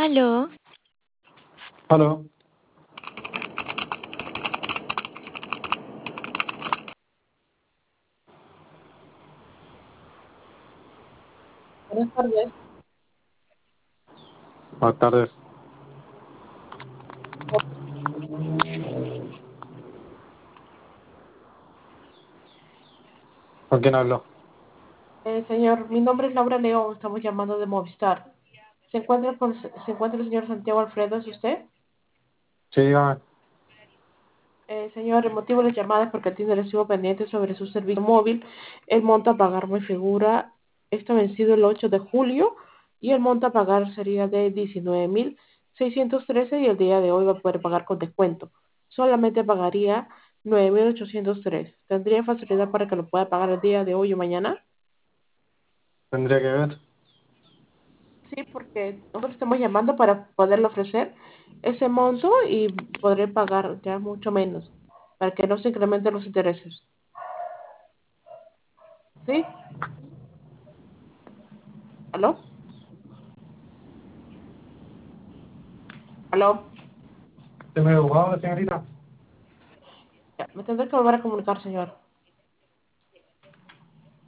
Aló, Aló, Buenas tardes. buenas tardes. ¿Con quién hablo? Señor, mi nombre es Laura León, estamos llamando de Movistar. ¿Se encuentra el señor Santiago Alfredo? ¿Es usted? Sí, dígame. Señor, el motivo de la llamada es porque tiene recibo pendiente sobre su servicio móvil. El monto a pagar me figura, está vencido el 8 de julio y el monto a pagar sería de 19.613 y el día de hoy va a poder pagar con descuento. Solamente pagaría 9.803. ¿Tendría facilidad para que lo pueda pagar el día de hoy o mañana? Tendría que ver. Sí, porque nosotros estamos llamando para poderle ofrecer ese monto y podré pagar ya mucho menos, para que no se incrementen los intereses. ¿Sí? ¿Aló? ¿Aló? ¿Usted me ha educado, señorita? Ya, me tendré que volver a comunicar, señor.